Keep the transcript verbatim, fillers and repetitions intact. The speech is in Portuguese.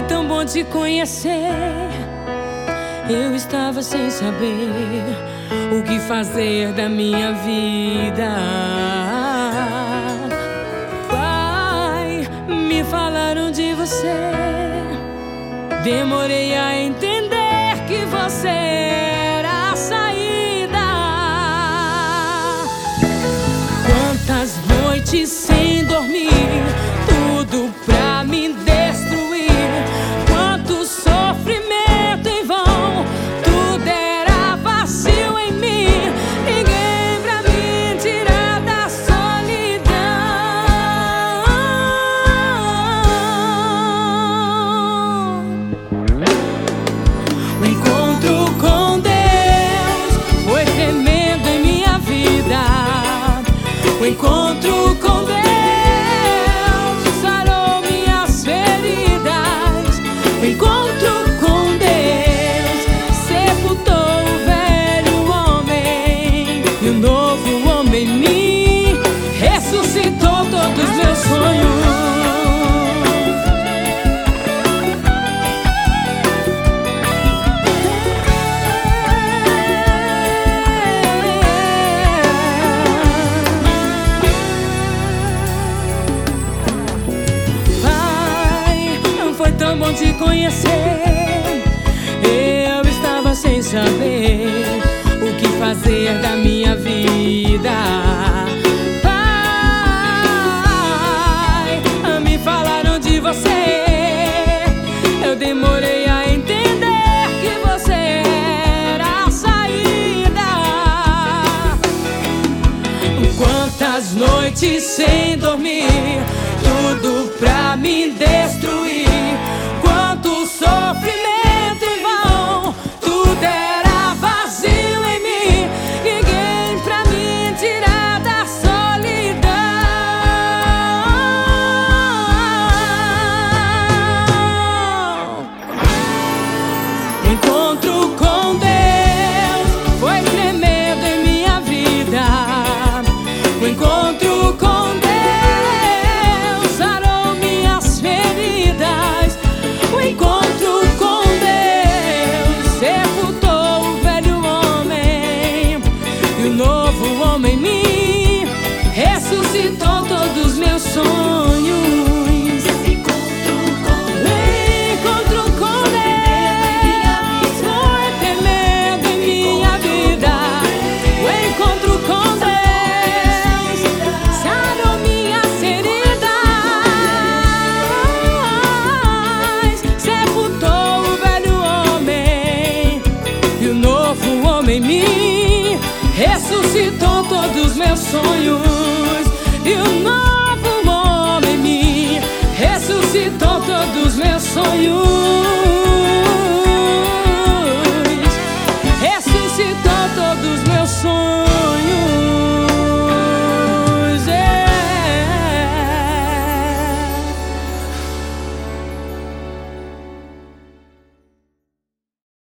tão bom te conhecer. Eu estava sem saber o que fazer da minha vida. Pai, me falaram de você. Demorei a entender que você era a saída. Quantas noites sem dormir, tudo pra me destruir. Quanto sofrimento em vão, tudo era vazio em mim. Ninguém pra me tirar da solidão. O encontro com Deus foi tremendo em minha vida. O encontro com Deus sarou minhas feridas. O encontro com Deus sepultou o velho homem, e o novo homem em mim ressuscitou todos os meus sonhos. Tão bom te conhecer. Eu estava sem saber o que fazer da minha vida. Pai, me falaram de você. Eu demorei a entender que você era a saída. Quantas noites sem dormir, tudo pra me destruir. Quanto sofrimento em vão, tudo era vazio em mim. Ninguém pra me tirar da solidão. Encontro com Deus foi tremendo em minha vida. O encontro com Deus sarou minhas feridas. O encontro com Deus sepultou o velho homem, e o novo homem em mim ressuscitou todos os meus sonhos. Encontro com Deus foi tremendo em minha vida. O encontro com Deus sarou minhas feridas. Sepultou o velho homem, e o novo homem em mim ressuscitou todos os meus sonhos.